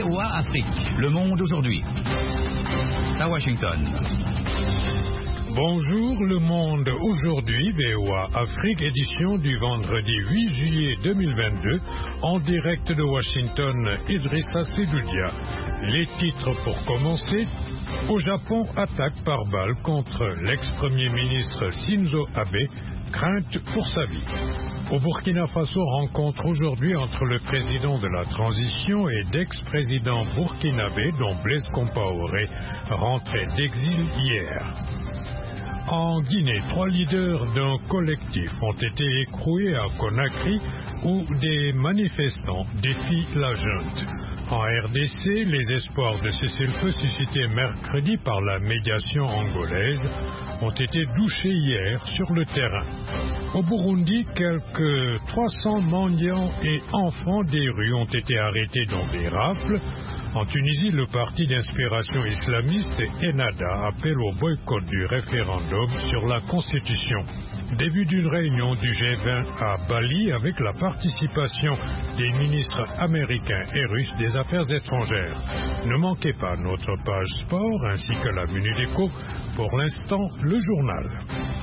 VOA Afrique, le monde aujourd'hui. À Washington. Bonjour le monde aujourd'hui, VOA Afrique, édition du vendredi 8 juillet 2022, en direct de Washington, Idrissa Sedoudia. Les titres pour commencer. Au Japon, attaque par balle contre l'ex-premier ministre Shinzo Abe, crainte pour sa vie. Au Burkina Faso, rencontre aujourd'hui entre le président de la transition et d'ex-président burkinabé dont Blaise Compaoré rentrait d'exil hier. En Guinée, 3 leaders d'un collectif ont été écroués à Conakry où des manifestants défient la junte. En RDC, les espoirs de cessez-le-feu suscités mercredi par la médiation angolaise ont été douchés hier sur le terrain. Au Burundi, quelques 300 mendiants et enfants des rues ont été arrêtés dans des rafles. En Tunisie, le parti d'inspiration islamiste Ennahda appelle au boycott du référendum sur la Constitution. Début d'une réunion du G20 à Bali avec la participation des ministres américains et russes des Affaires étrangères. Ne manquez pas notre page sport ainsi que la Minute Éco. Pour l'instant, le journal.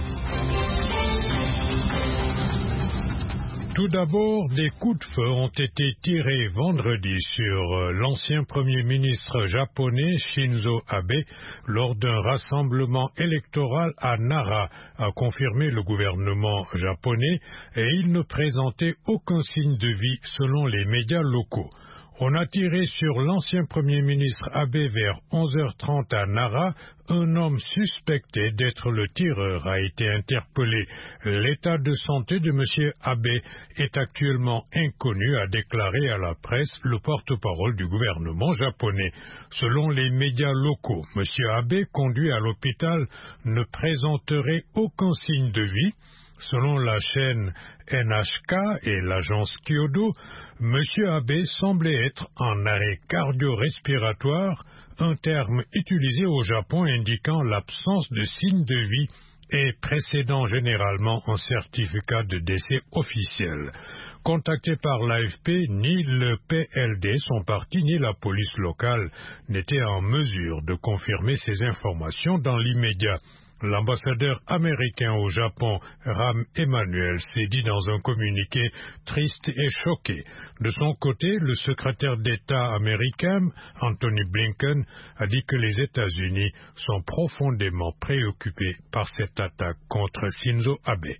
Tout d'abord, des coups de feu ont été tirés vendredi sur l'ancien Premier ministre japonais Shinzo Abe lors d'un rassemblement électoral à Nara, a confirmé le gouvernement japonais, et il ne présentait aucun signe de vie selon les médias locaux. On a tiré sur l'ancien Premier ministre Abe vers 11h30 à Nara. Un homme suspecté d'être le tireur a été interpellé. L'état de santé de M. Abe est actuellement inconnu, a déclaré à la presse le porte-parole du gouvernement japonais. Selon les médias locaux, M. Abe, conduit à l'hôpital, ne présenterait aucun signe de vie. Selon la chaîne NHK et l'agence Kyodo, M. Abe semblait être en arrêt cardio-respiratoire, un terme utilisé au Japon indiquant l'absence de signes de vie et précédant généralement un certificat de décès officiel. Contacté par l'AFP, ni le PLD, son parti, ni la police locale n'étaient en mesure de confirmer ces informations dans l'immédiat. L'ambassadeur américain au Japon, Rahm Emanuel, s'est dit dans un communiqué triste et choqué. De son côté, le secrétaire d'État américain, Anthony Blinken, a dit que les États-Unis sont profondément préoccupés par cette attaque contre Shinzo Abe.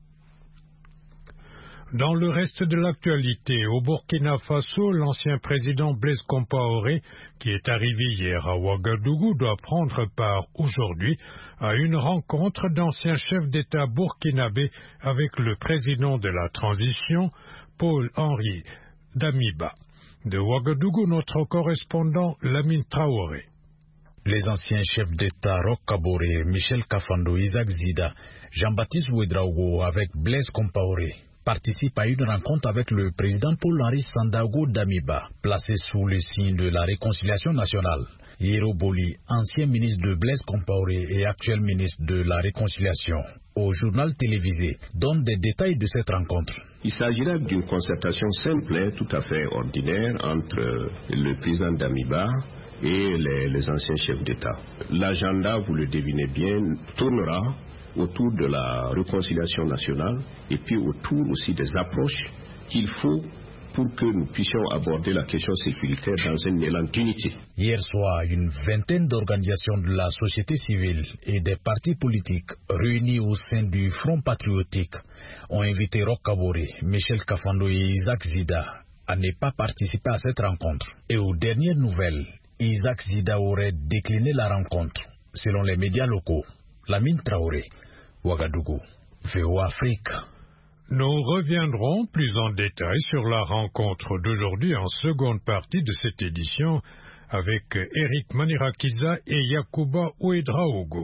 Dans le reste de l'actualité, au Burkina Faso, l'ancien président Blaise Compaoré, qui est arrivé hier à Ouagadougou, doit prendre part aujourd'hui à une rencontre d'anciens chefs d'État burkinabés avec le président de la transition, Paul-Henri Damiba. De Ouagadougou, notre correspondant Lamine Traoré. Les anciens chefs d'État Roch Kaboré, Michel Kafando, Isaac Zida, Jean-Baptiste Ouedraogo avec Blaise Compaoré participe à une rencontre avec le président Paul-Henri Sandaogo Damiba, placé sous le signe de la réconciliation nationale. Yero Boli, ancien ministre de Blaise Compaoré et actuel ministre de la réconciliation, au journal télévisé, donne des détails de cette rencontre. Il s'agira d'une concertation simple, tout à fait ordinaire, entre le président Damiba et les anciens chefs d'État. L'agenda, vous le devinez bien, tournera autour de la réconciliation nationale et puis autour aussi des approches qu'il faut pour que nous puissions aborder la question sécuritaire dans un élan d'unité. Hier soir, une vingtaine d'organisations de la société civile et des partis politiques réunis au sein du Front patriotique ont invité Roch Kaboré, Michel Kafando et Isaac Zida à ne pas participer à cette rencontre. Et aux dernières nouvelles, Isaac Zida aurait décliné la rencontre, selon les médias locaux. Lamine Traoré, Ouagadougou, VOA Afrique. Nous reviendrons plus en détail sur la rencontre d'aujourd'hui en seconde partie de cette édition avec Eric Manirakiza et Yacouba Ouedraogo.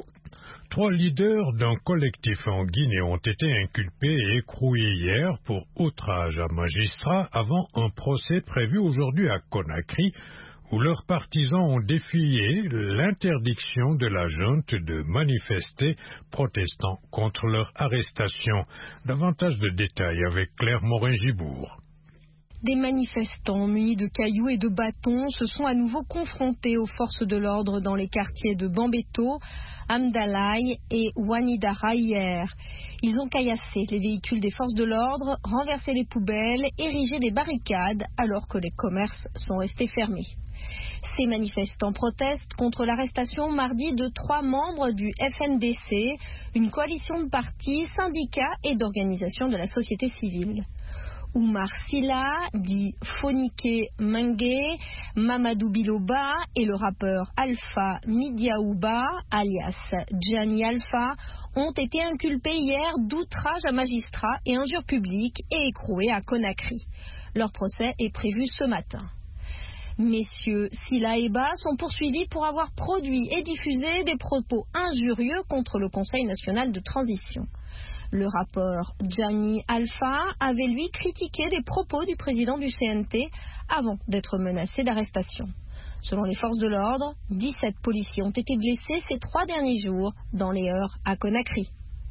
3 leaders d'un collectif en Guinée ont été inculpés et écroués hier pour outrage à magistrat avant un procès prévu aujourd'hui à Conakry, où leurs partisans ont défié l'interdiction de la junte de manifester, protestant contre leur arrestation. Davantage de détails avec Claire Morin-Gibourg. Des manifestants munis de cailloux et de bâtons se sont à nouveau confrontés aux forces de l'ordre dans les quartiers de Bambeto, Amdalaï et Wanidara hier. Ils ont caillassé les véhicules des forces de l'ordre, renversé les poubelles, érigé des barricades alors que les commerces sont restés fermés. Ces manifestants protestent contre l'arrestation mardi de 3 membres du FNDC, une coalition de partis, syndicats et d'organisations de la société civile. Oumar Silla, dit Fonike Mengue, Mamadou Biloba et le rappeur Alpha Midiaouba, alias Gianni Alpha, ont été inculpés hier d'outrage à magistrat et injures publiques et écroués à Conakry. Leur procès est prévu ce matin. Messieurs Silla et Ba sont poursuivis pour avoir produit et diffusé des propos injurieux contre le Conseil national de transition. Le rappeur Gianni Alpha avait lui critiqué des propos du président du CNT avant d'être menacé d'arrestation. Selon les forces de l'ordre, 17 policiers ont été blessés ces 3 derniers jours dans les heurts à Conakry.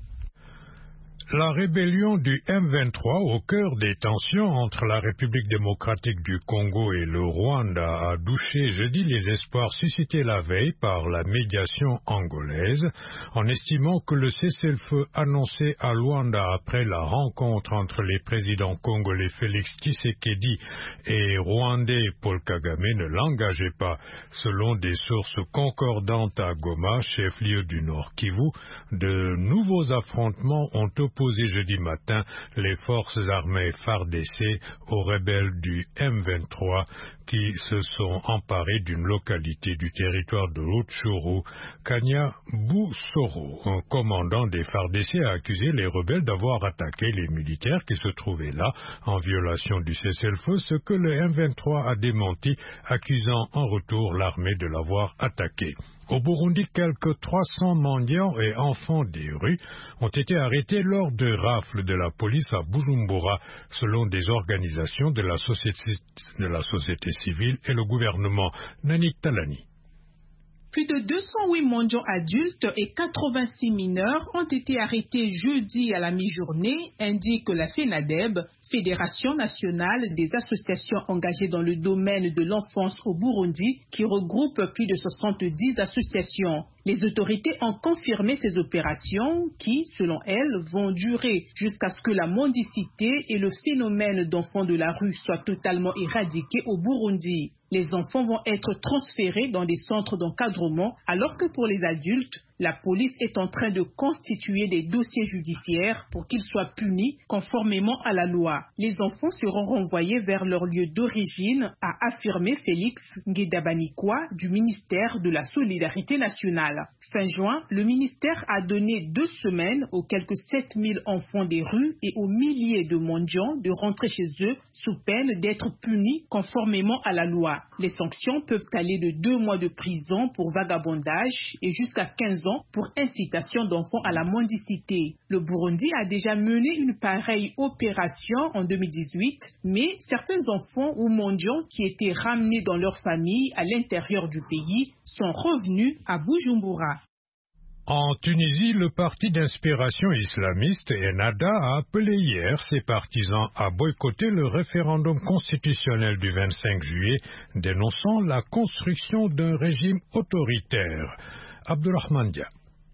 La rébellion du M23 au cœur des tensions entre la République démocratique du Congo et le Rwanda a douché jeudi les espoirs suscités la veille par la médiation angolaise, en estimant que le cessez-le-feu annoncé à Luanda après la rencontre entre les présidents congolais Félix Tshisekedi et rwandais Paul Kagame ne l'engageait pas. Selon des sources concordantes à Goma, chef-lieu du Nord Kivu, de nouveaux affrontements ont opposé jeudi matin les forces armées FARDC aux rebelles du M23 qui se sont emparés d'une localité du territoire de Rutshuru, Kanya-Boussoro. Un commandant des FARDC a accusé les rebelles d'avoir attaqué les militaires qui se trouvaient là en violation du cessez-le-feu, ce que le M23 a démenti, accusant en retour l'armée de l'avoir attaqué. Au Burundi, quelques 300 mendiants et enfants des rues ont été arrêtés lors de rafles de la police à Bujumbura, selon des organisations de la société civile et le gouvernement. Nanik Talani. Plus de 208 mendiants adultes et 86 mineurs ont été arrêtés jeudi à la mi-journée, indique la FENADEB, Fédération nationale des associations engagées dans le domaine de l'enfance au Burundi, qui regroupe plus de 70 associations. Les autorités ont confirmé ces opérations qui, selon elles, vont durer jusqu'à ce que la mendicité et le phénomène d'enfants de la rue soient totalement éradiqués au Burundi. Les enfants vont être transférés dans des centres d'encadrement, alors que pour les adultes, la police est en train de constituer des dossiers judiciaires pour qu'ils soient punis conformément à la loi. Les enfants seront renvoyés vers leur lieu d'origine, a affirmé Félix Nguedabanikwa du ministère de la Solidarité nationale. Fin juin, le ministère a donné 2 semaines aux quelques 7000 enfants des rues et aux milliers de mendiants de rentrer chez eux sous peine d'être punis conformément à la loi. Les sanctions peuvent aller de 2 mois de prison pour vagabondage et jusqu'à 15 ans pour incitation d'enfants à la mendicité. Le Burundi a déjà mené une pareille opération en 2018, mais certains enfants ou mendiants qui étaient ramenés dans leur famille à l'intérieur du pays sont revenus à Bujumbura. En Tunisie, le parti d'inspiration islamiste Ennahda a appelé hier ses partisans à boycotter le référendum constitutionnel du 25 juillet, dénonçant la construction d'un régime autoritaire. Abdurrahman Dia.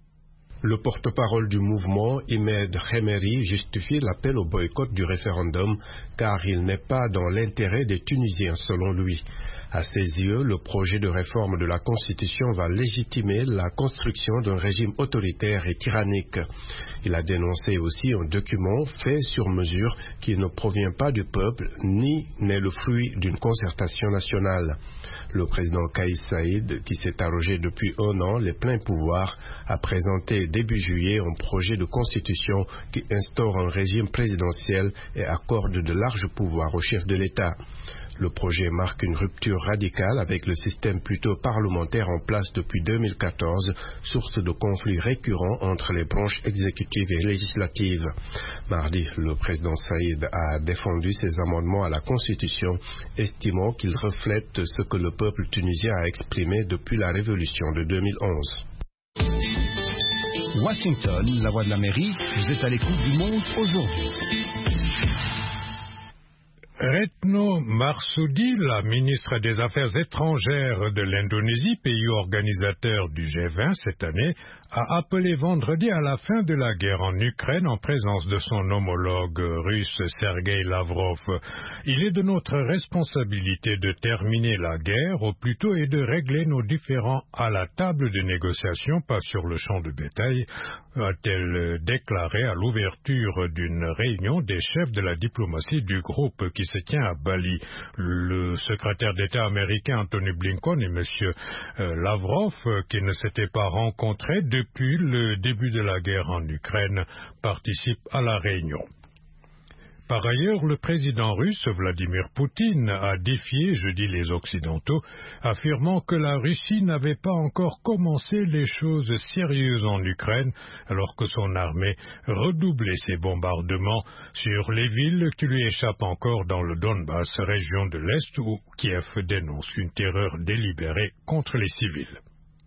Le porte-parole du mouvement, Imed Khemeri, justifie l'appel au boycott du référendum car il n'est pas dans l'intérêt des Tunisiens, selon lui. À ses yeux, le projet de réforme de la Constitution va légitimer la construction d'un régime autoritaire et tyrannique. Il a dénoncé aussi un document fait sur mesure qui ne provient pas du peuple ni n'est le fruit d'une concertation nationale. Le président Kais Saied, qui s'est arrogé depuis 1 an les pleins pouvoirs, a présenté début juillet un projet de constitution qui instaure un régime présidentiel et accorde de larges pouvoirs au chef de l'État. Le projet marque une rupture radicale avec le système plutôt parlementaire en place depuis 2014, source de conflits récurrents entre les branches exécutives et législatives. Mardi, le président Saïd a défendu ces amendements à la Constitution, estimant qu'ils reflètent ce que le peuple tunisien a exprimé depuis la révolution de 2011. Washington, la voix de l'Amérique, vous êtes à l'écoute du monde aujourd'hui. Retno Marsudi, la ministre des Affaires étrangères de l'Indonésie, pays organisateur du G20 cette année, a appelé vendredi à la fin de la guerre en Ukraine en présence de son homologue russe Sergei Lavrov. Il est de notre responsabilité de terminer la guerre au plus tôt et de régler nos différends à la table de négociation, pas sur le champ de bataille, a-t-elle déclaré à l'ouverture d'une réunion des chefs de la diplomatie du groupe qui se tient à Bali. Le secrétaire d'État américain Anthony Blinken et M. Lavrov, qui ne s'étaient pas rencontrés depuis le début de la guerre en Ukraine, participent à la réunion. Par ailleurs, le président russe Vladimir Poutine a défié jeudi les Occidentaux, affirmant que la Russie n'avait pas encore commencé les choses sérieuses en Ukraine, alors que son armée redoublait ses bombardements sur les villes qui lui échappent encore dans le Donbass, région de l'Est, où Kiev dénonce une terreur délibérée contre les civils.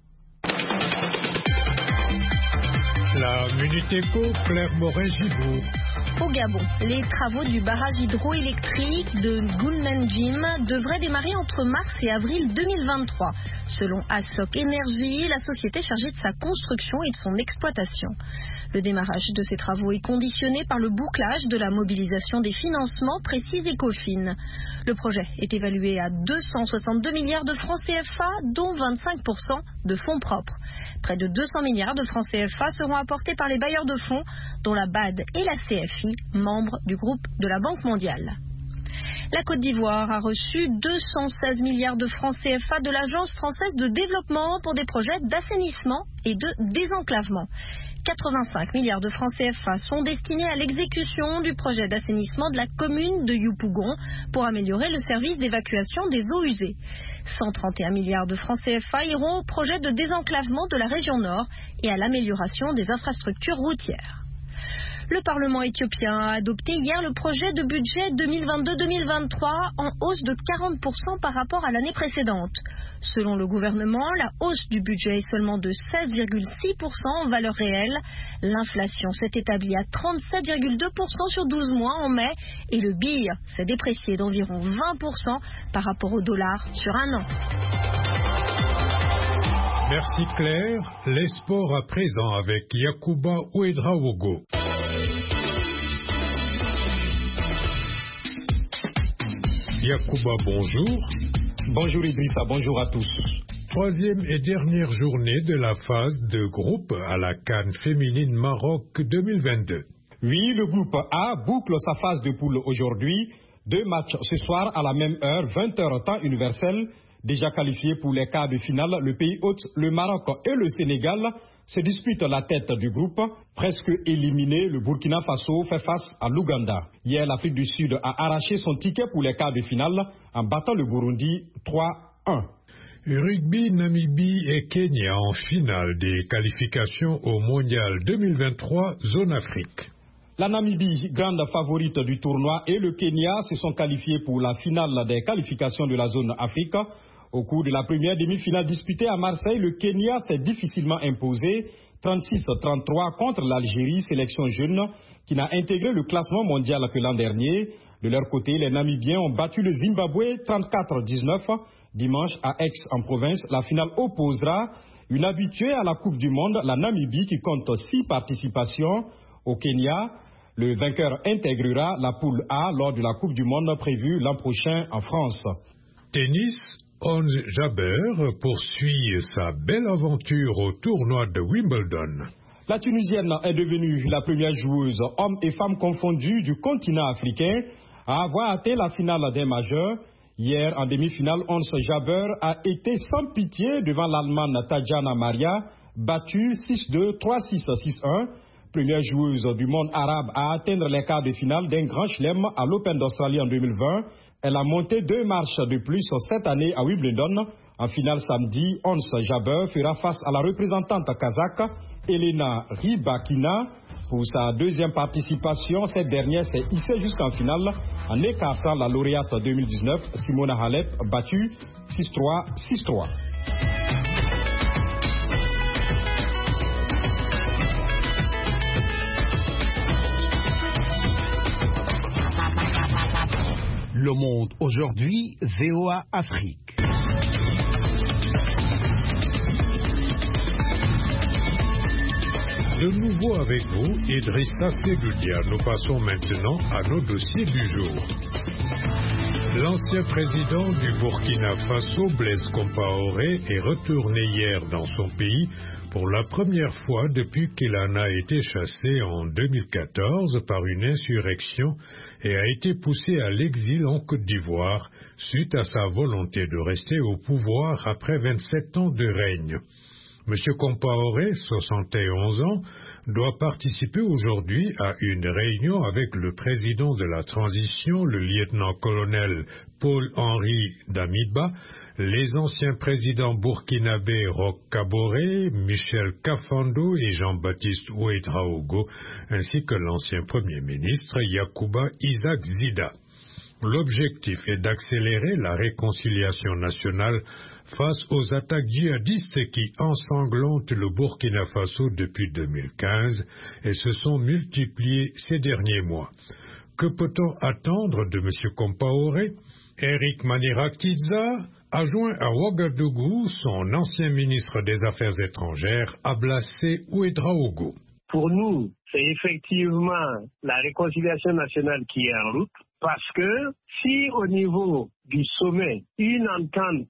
La Minute Éco, Claire Moret-Gibourg. Au Gabon, les travaux du barrage hydroélectrique de Gunmenjim devraient démarrer entre mars et avril 2023, selon ASOC Énergie, la société chargée de sa construction et de son exploitation. Le démarrage de ces travaux est conditionné par le bouclage de la mobilisation des financements, précise Ecofin. Le projet est évalué à 262 milliards de francs CFA, dont 25% de fonds propres. Près de 200 milliards de francs CFA seront apportés par les bailleurs de fonds, dont la BAD et la CFI, membres du groupe de la Banque mondiale. La Côte d'Ivoire a reçu 216 milliards de francs CFA de l'Agence française de développement pour des projets d'assainissement et de désenclavement. 85 milliards de francs CFA sont destinés à l'exécution du projet d'assainissement de la commune de Yopougon pour améliorer le service d'évacuation des eaux usées. 131 milliards de francs CFA iront au projet de désenclavement de la région Nord et à l'amélioration des infrastructures routières. Le Parlement éthiopien a adopté hier le projet de budget 2022-2023 en hausse de 40% par rapport à l'année précédente. Selon le gouvernement, la hausse du budget est seulement de 16,6% en valeur réelle. L'inflation s'est établie à 37,2% sur 12 mois en mai et le birr s'est déprécié d'environ 20% par rapport au dollar sur un an. Merci Claire. Les sports à présent avec Yacouba Ouedraogo. Yacouba, bonjour. Bonjour Idrissa, bonjour à tous. Troisième et dernière journée de la phase de groupe à la CAN féminine Maroc 2022. Oui, le groupe A boucle sa phase de poule aujourd'hui. 2 matchs ce soir à la même heure, 20h temps universel. Déjà qualifiés pour les quarts de finale, le pays hôte, le Maroc et le Sénégal se disputent la tête du groupe. Presque éliminé, le Burkina Faso fait face à l'Ouganda. Hier, l'Afrique du Sud a arraché son ticket pour les quarts de finale en battant le Burundi 3-1. Rugby, Namibie et Kenya en finale des qualifications au Mondial 2023 Zone Afrique. La Namibie, grande favorite du tournoi, et le Kenya se sont qualifiés pour la finale des qualifications de la Zone Afrique. Au cours de la première demi-finale disputée à Marseille, le Kenya s'est difficilement imposé 36-33 contre l'Algérie, sélection jeune, qui n'a intégré le classement mondial que l'an dernier. De leur côté, les Namibiens ont battu le Zimbabwe 34-19. Dimanche, à Aix, en province, la finale opposera une habituée à la Coupe du Monde, la Namibie, qui compte 6 participations. Au Kenya, le vainqueur intégrera la poule A lors de la Coupe du Monde prévue l'an prochain en France. Tennis, Ons Jabeur poursuit sa belle aventure au tournoi de Wimbledon. La Tunisienne est devenue la première joueuse, hommes et femmes confondus, du continent africain à avoir atteint la finale des majeurs. Hier, en demi-finale, Ons Jabeur a été sans pitié devant l'Allemande Tatjana Maria, battue 6-2, 3-6, 6-1. Première joueuse du monde arabe à atteindre les quarts de finale d'un grand chelem à l'Open d'Australie en 2020. Elle a monté 2 marches de plus cette année à Wimbledon. En finale samedi, Ons Jabeur fera face à la représentante kazakh Elena Rybakina. Pour sa deuxième participation, cette dernière s'est hissée jusqu'en finale en écartant la lauréate 2019, Simona Halep, battue 6-3, 6-3. Le Monde aujourd'hui, VOA Afrique. De nouveau avec vous, Idrissa Seloudia. Nous passons maintenant à nos dossiers du jour. L'ancien président du Burkina Faso, Blaise Compaoré, est retourné hier dans son pays pour la première fois depuis qu'il en a été chassé en 2014 par une insurrection et a été poussé à l'exil en Côte d'Ivoire suite à sa volonté de rester au pouvoir après 27 ans de règne. M. Compaoré, 71 ans, doit participer aujourd'hui à une réunion avec le président de la transition, le lieutenant-colonel Paul-Henri Damiba, les anciens présidents burkinabés Roch Kaboré, Michel Kafando et Jean-Baptiste Ouédraogo, ainsi que l'ancien premier ministre Yacouba Isaac Zida. L'objectif est d'accélérer la réconciliation nationale face aux attaques djihadistes qui ensanglantent le Burkina Faso depuis 2015 et se sont multipliées ces derniers mois. Que peut-on attendre de M. Compaoré? Eric Maniraktiza a joint à Ouagadougou son ancien ministre des Affaires étrangères, Ablassé Ouédraogo. Pour nous, c'est effectivement la réconciliation nationale qui est en route, parce que si au niveau du sommet, une entente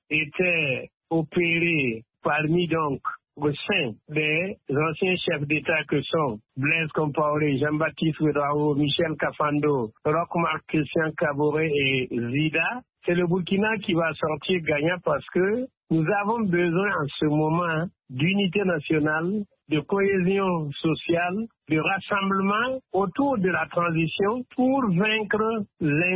était opérée parmi donc au sein des anciens chefs d'État que sont Blaise Compaoré, Jean-Baptiste Ouédraogo, Michel Kafando, Roch Christian Kaboré et Zida, c'est le Burkina qui va sortir gagnant parce que nous avons besoin en ce moment d'unité nationale, de cohésion sociale, de rassemblement autour de la transition pour vaincre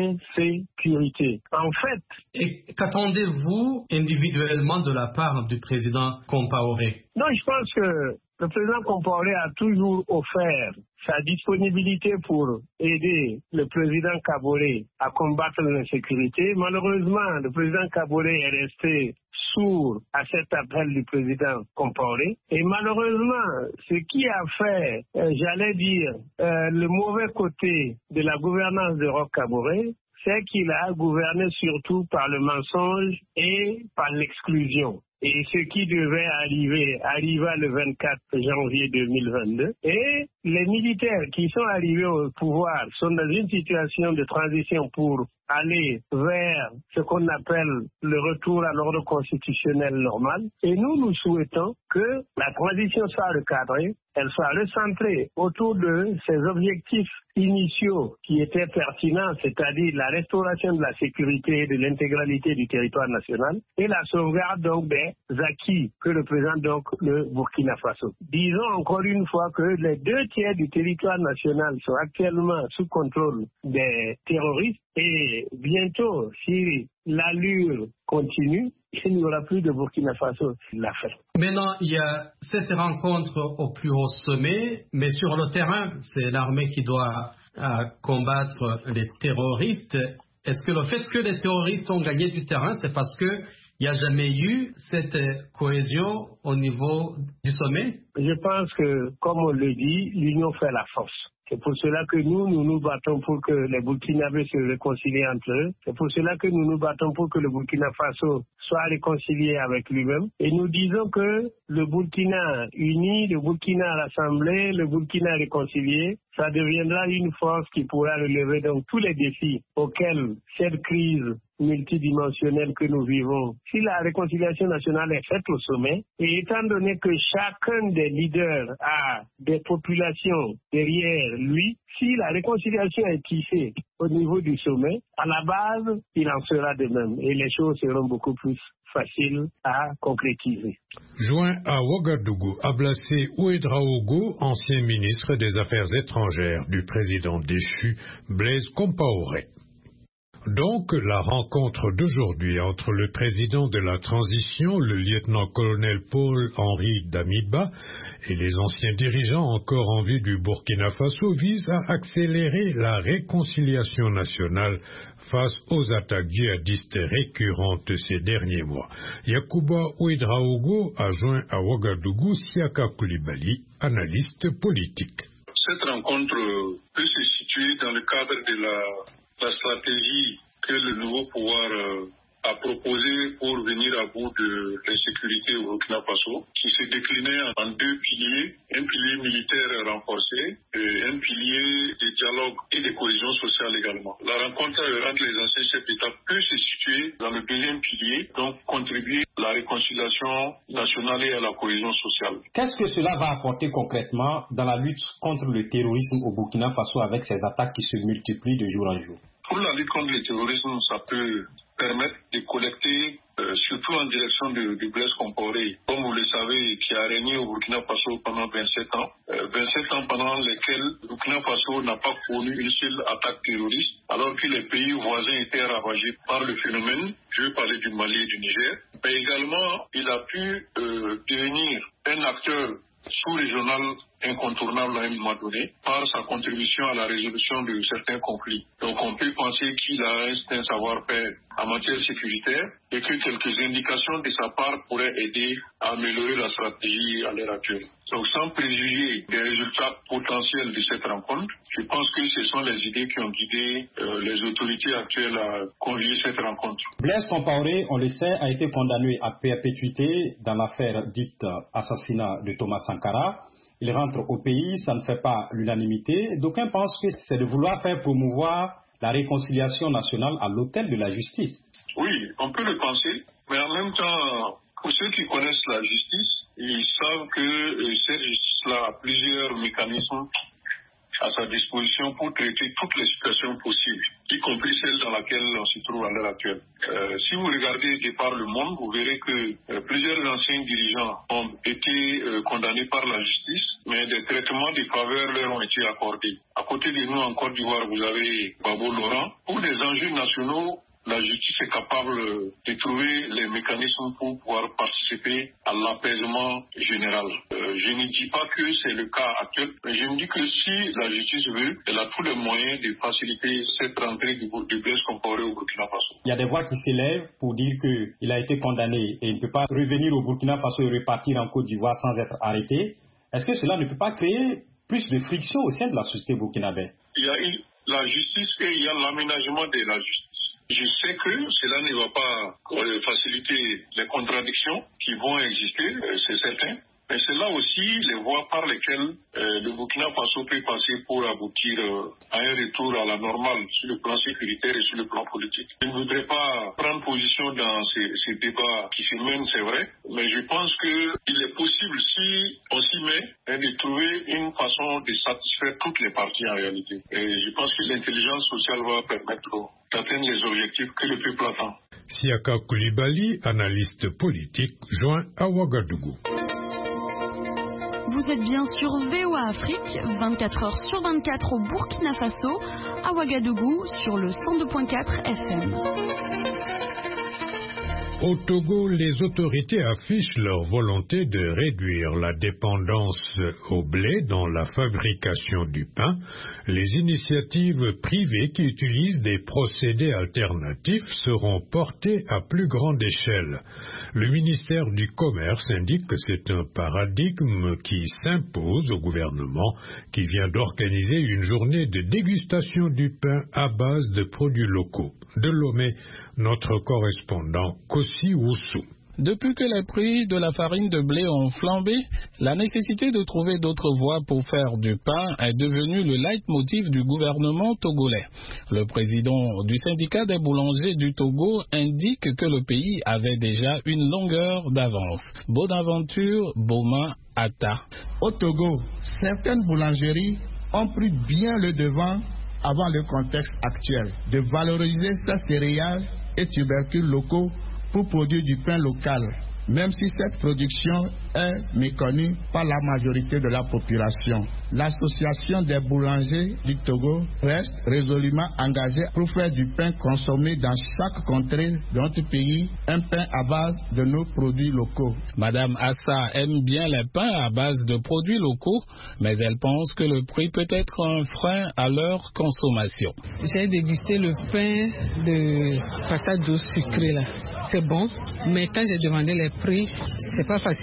l'insécurité. En fait... Et qu'attendez-vous individuellement de la part du président Compaoré? Non, je pense que le président Compaoré a toujours offert sa disponibilité pour aider le président Kaboré à combattre l'insécurité. Malheureusement, le président Kaboré est resté sourd à cet appel du président Compaoré. Et malheureusement, ce qui a fait, j'allais dire, le mauvais côté de la gouvernance de Roch Kaboré, c'est qu'il a gouverné surtout par le mensonge et par l'exclusion. Et ce qui devait arriva le 24 janvier 2022. Et les militaires qui sont arrivés au pouvoir sont dans une situation de transition pour aller vers ce qu'on appelle le retour à l'ordre constitutionnel normal. Et nous souhaitons que la transition soit recadrée, elle soit recentrée autour de ces objectifs initiaux qui étaient pertinents, c'est-à-dire la restauration de la sécurité et de l'intégralité du territoire national et la sauvegarde donc des acquis que représente donc le Burkina Faso. Disons encore une fois que les 2/3 du territoire national sont actuellement sous contrôle des terroristes et bientôt, si l'allure continue, il n'y aura plus de Burkina Faso. La fin. Maintenant, il y a cette rencontre au plus haut sommet, mais sur le terrain, c'est l'armée qui doit combattre les terroristes. Est-ce que le fait que les terroristes ont gagné du terrain, c'est parce qu'il n'y a jamais eu cette cohésion au niveau du sommet? Je pense que, comme on le dit, l'union fait la force. C'est pour cela que nous nous battons pour que les Burkinabés se réconcilient entre eux. C'est pour cela que nous nous battons pour que le Burkina Faso soit réconcilié avec lui-même. Et nous disons que le Burkina uni, le Burkina rassemblé, le Burkina réconcilié, ça deviendra une force qui pourra relever donc tous les défis auxquels cette crise multidimensionnelle que nous vivons. Si la réconciliation nationale est faite au sommet, et étant donné que chacun des leaders a des populations derrière lui, si la réconciliation est tissée au niveau du sommet, à la base, il en sera de même et les choses seront beaucoup plus faciles à concrétiser. Joint à Ouagadougou, Ablassé Ouédraogo, ancien ministre des Affaires étrangères du président déchu Blaise Compaoré. Donc, la rencontre d'aujourd'hui entre le président de la transition, le lieutenant-colonel Paul-Henri Damiba, et les anciens dirigeants encore en vue du Burkina Faso vise à accélérer la réconciliation nationale face aux attaques djihadistes récurrentes ces derniers mois. Yacouba Ouédraogo a joint à Ouagadougou Siaka Koulibaly, analyste politique. Cette rencontre peut se situer dans le cadre de la stratégie que le nouveau pouvoir a proposé pour venir à bout de l'insécurité au Burkina Faso, qui se déclinait en deux piliers, un pilier militaire renforcé et un pilier de dialogue et de cohésion sociale également. La rencontre entre les anciens chefs d'État peut se situer dans le deuxième pilier, donc contribuer à la réconciliation nationale et à la cohésion sociale. Qu'est-ce que cela va apporter concrètement dans la lutte contre le terrorisme au Burkina Faso avec ces attaques qui se multiplient de jour en jour? Pour la lutte contre le terrorisme, ça peut permettre de collecter, surtout en direction de Blaise Compaoré, comme vous le savez, qui a régné au Burkina Faso pendant 27 ans. 27 ans pendant lesquels le Burkina Faso n'a pas connu une seule attaque terroriste, alors que les pays voisins étaient ravagés par le phénomène. Je veux parler du Mali et du Niger. Mais également, il a pu devenir un acteur sous-régional incontournable à un moment donné par sa contribution à la résolution de certains conflits. Donc on peut penser qu'il a un savoir-faire en matière sécuritaire et que quelques indications de sa part pourraient aider à améliorer la stratégie à l'heure actuelle. Donc sans préjuger des résultats potentiels de cette rencontre, je pense que ce sont les idées qui ont guidé les autorités actuelles à convier cette rencontre. Blaise Compaoré, on le sait, a été condamné à perpétuité dans l'affaire dite assassinat de Thomas Sankara. Il rentre au pays, ça ne fait pas l'unanimité. D'aucuns pensent que c'est de vouloir faire promouvoir la réconciliation nationale à l'autel de la justice. Oui, on peut le penser, mais en même temps, pour ceux qui connaissent la justice, ils savent que cette justice-là a plusieurs mécanismes à sa disposition pour traiter toutes les situations possibles, y compris celle dans laquelle on se trouve à l'heure actuelle. Si vous regardez de par le monde, vous verrez que plusieurs anciens dirigeants ont été condamnés par la justice, mais des traitements de faveur leur ont été accordés. À côté de nous, en Côte d'Ivoire, vous avez Babo Laurent. Pour des enjeux nationaux, la justice est capable de trouver les mécanismes pour pouvoir participer à l'apaisement général. Je ne dis pas que c'est le cas actuel, mais je me dis que si la justice veut, elle a tous les moyens de faciliter cette rentrée de Blaise Compaoré au Burkina Faso. Il y a des voix qui s'élèvent pour dire qu'il a été condamné et il ne peut pas revenir au Burkina Faso et repartir en Côte d'Ivoire sans être arrêté. Est-ce que cela ne peut pas créer plus de friction au sein de la société burkinabé? Il y a la justice et il y a l'aménagement de la justice. Je sais que cela ne va pas faciliter les contradictions qui vont exister, c'est certain. Mais c'est là aussi les voies par lesquelles le Burkina Faso peut passer pour aboutir à un retour à la normale sur le plan sécuritaire et sur le plan politique. Je ne voudrais pas prendre position dans ces débats qui se mènent, c'est vrai, mais je pense qu'il est possible, si on s'y met, de trouver une façon de satisfaire toutes les parties en réalité. Et je pense que l'intelligence sociale va permettre d'atteindre les objectifs que le peuple attend. Siaka Koulibaly, analyste politique, joint à Ouagadougou. Vous êtes bien sur VOA Afrique, 24 heures sur 24 au Burkina Faso, à Ouagadougou, sur le 102.4 FM. Au Togo, les autorités affichent leur volonté de réduire la dépendance au blé dans la fabrication du pain. Les initiatives privées qui utilisent des procédés alternatifs seront portées à plus grande échelle. Le ministère du Commerce indique que c'est un paradigme qui s'impose au gouvernement, qui vient d'organiser une journée de dégustation du pain à base de produits locaux. De Lomé, notre correspondant Kossi Oussou. Depuis que les prix de la farine de blé ont flambé, la nécessité de trouver d'autres voies pour faire du pain est devenue le leitmotiv du gouvernement togolais. Le président du syndicat des boulangers du Togo indique que le pays avait déjà une longueur d'avance. Bonaventure Boma Atta. Au Togo, certaines boulangeries ont pris bien le devant avant le contexte actuel de valoriser ces céréales et tubercules locaux pour produire du pain local, même si cette production est méconnue par la majorité de la population. L'association des boulangers du Togo reste résolument engagée pour faire du pain consommé dans chaque contrée de notre pays, un pain à base de nos produits locaux. Madame Assa aime bien les pains à base de produits locaux, mais elle pense que le prix peut être un frein à leur consommation. J'ai dégusté le pain de patate douce sucrée là. C'est bon, mais quand j'ai demandé les prix, c'est pas facile pour tout le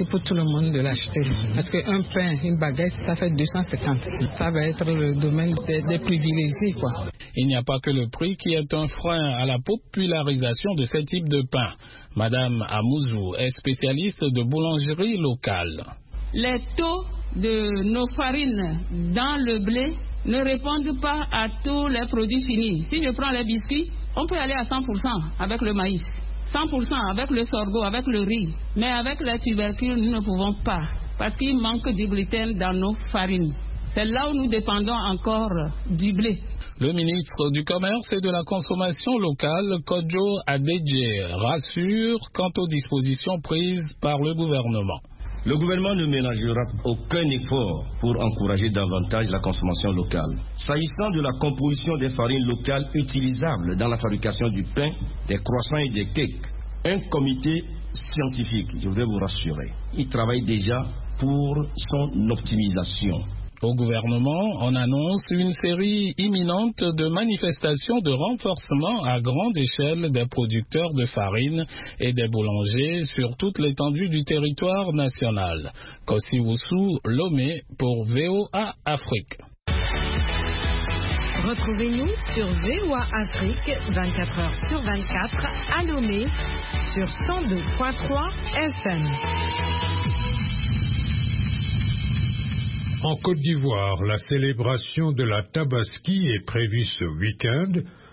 monde de l'acheter. Parce qu'un pain, une baguette, ça fait 250. Ça va être le domaine des privilégiés, quoi. Il n'y a pas que le prix qui est un frein à la popularisation de ce type de pain. Madame Amouzou est spécialiste de boulangerie locale. Les taux de nos farines dans le blé ne répondent pas à tous les produits finis. Si je prends les biscuits, on peut aller à 100% avec le maïs, 100% avec le sorgho, avec le riz. Mais avec les tubercules, nous ne pouvons pas, parce qu'il manque du gluten dans nos farines. C'est là où nous dépendons encore du blé. Le ministre du Commerce et de la Consommation locale, Kodjo Adedje, rassure quant aux dispositions prises par le gouvernement. Le gouvernement ne ménagera aucun effort pour encourager davantage la consommation locale. S'agissant de la composition des farines locales utilisables dans la fabrication du pain, des croissants et des cakes, un comité scientifique, je voudrais vous rassurer, il travaille déjà pour son optimisation. Au gouvernement, on annonce une série imminente de manifestations de renforcement à grande échelle des producteurs de farine et des boulangers sur toute l'étendue du territoire national. Kossi Woussou, Lomé pour VOA Afrique. Retrouvez-nous sur VOA Afrique 24 heures sur 24 à Lomé sur 102.3 FM. En Côte d'Ivoire, la célébration de la Tabaski est prévue ce week-end.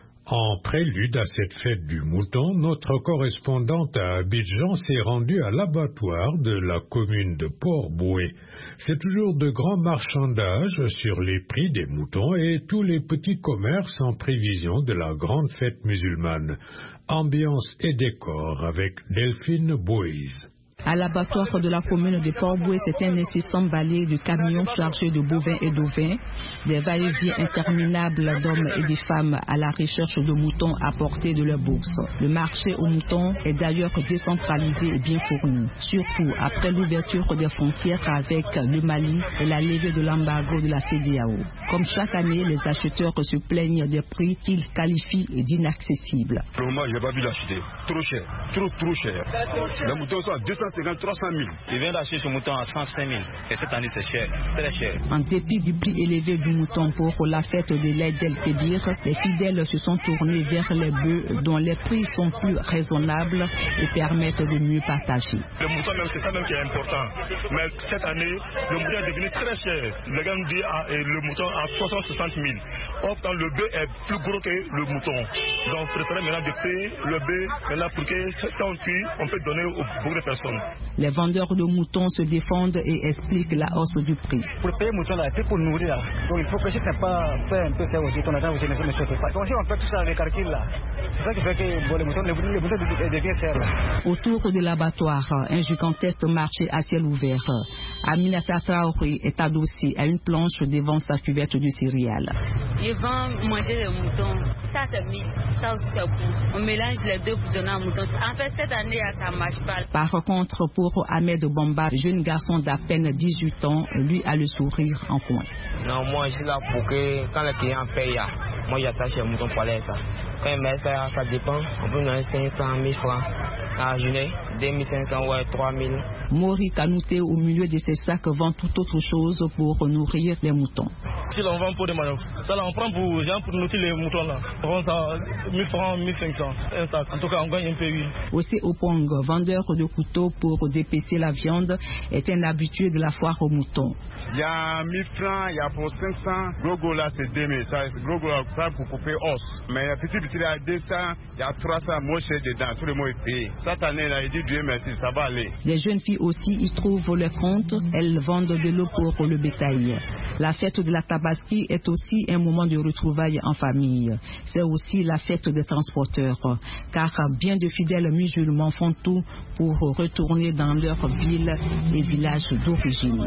En prélude à cette fête du mouton, notre correspondante à Abidjan s'est rendue à l'abattoir de la commune de Port-Boué. C'est toujours de grands marchandages sur les prix des moutons et tous les petits commerces en prévision de la grande fête musulmane. Ambiance et décor avec Delphine Boise. À l'abattoir de la commune de Port-Boué, c'est un incessant balai de camions chargés de bovins et d'ovins, des va-et-vient interminables d'hommes et de femmes à la recherche de moutons à portée de leur bourse. Le marché aux moutons est d'ailleurs décentralisé et bien fourni, surtout après l'ouverture des frontières avec le Mali et la levée de l'embargo de la CEDEAO. Comme chaque année, les acheteurs se plaignent des prix qu'ils qualifient d'inaccessibles. Pour le moment, je n'ai pas vu l'acheter. Trop cher, trop cher. Les moutons sont à 250, 300 000. Je viens d'acheter ce mouton à 105 000. Et cette année, c'est cher, très cher. En dépit du prix élevé du mouton pour la fête de l'Aïd el-Kébir, les fidèles se sont tournés vers les bœufs dont les prix sont plus raisonnables et permettent de mieux partager. Le mouton, même, c'est ça même qui est important. Mais cette année, le mouton est devenu très cher. Les gars nous disent le mouton à 360 000. Or, quand le bœuf est plus gros que le mouton. Donc, préférez maintenant de payer le bœuf maintenant pour que quand on tue, on peut donner aux beaucoup de personnes. Les vendeurs de moutons se défendent et expliquent la hausse du prix. Pour payer le mouton, là, c'est pour nourrir. Donc, il faut que si tu n'as pas fait un peu ça aussi, ton argent aussi ne se fait pas. Donc, si on fait tout ça avec calcul, là, c'est ça qui fait que bon, le mouton devient cher. Là. Autour de l'abattoir, un gigantesque marché à ciel ouvert. Aminata Traoré est adossée à une planche devant sa cuvette de céréales. Ils vont manger les moutons. Ça, c'est mis. Ça aussi, c'est bon. On mélange les deux pour donner un mouton. En fait, cette année, ça ne marche pas. Par contre, pour Ahmed Bamba, jeune garçon d'à peine 18 ans, lui a le sourire en coin. Non, moi, je suis là pour que quand les clients payent, moi, j'attache les moutons pour aller ça. Quand ils mettent ça, ça dépend. On peut donner 500 000 francs à la journée, 2500 ou 3000. Mori Kanouté, au milieu de ses sacs, vend tout autre chose pour nourrir les moutons. Si on vend pour des manœuvres, ça là, on prend pour nourrir les moutons là. On vend ça 1000 francs, 1500, un sac. En tout cas, on gagne un peu, oui. Aussi Opong, vendeur de couteaux pour dépecer la viande, est un habitué de la foire aux moutons. Il y a 1000 francs, il y a pour 500. Gros là, c'est 2000. Ça, gros là, pour couper os. Mais petit il y a 200, il y a 300, moi je suis dedans, tout le monde est payé. Cette année, là, il dit Dieu merci, ça va aller. Les jeunes filles aussi y trouvent leur compte, elles vendent de l'eau pour le bétail. La fête de la Tabaski est aussi un moment de retrouvailles en famille. C'est aussi la fête des transporteurs, car bien de fidèles musulmans font tout pour retourner dans leur ville et village d'origine.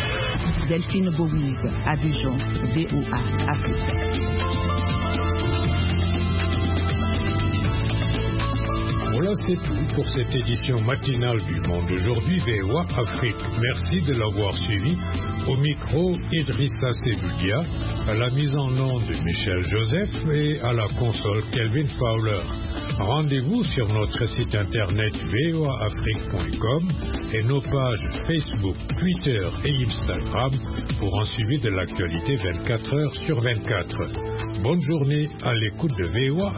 Delphine Boise, Abidjan, VOA Afrique. Voilà, c'est tout pour cette édition matinale du Monde d'aujourd'hui, VOA Afrique. Merci de l'avoir suivi. Au micro, Idrissa Seloudia, à la mise en onde de Michel Joseph et à la console Kelvin Fowler. Rendez-vous sur notre site internet voaafrique.com et nos pages Facebook, Twitter et Instagram pour un suivi de l'actualité 24 heures sur 24. Bonne journée à l'écoute de VOA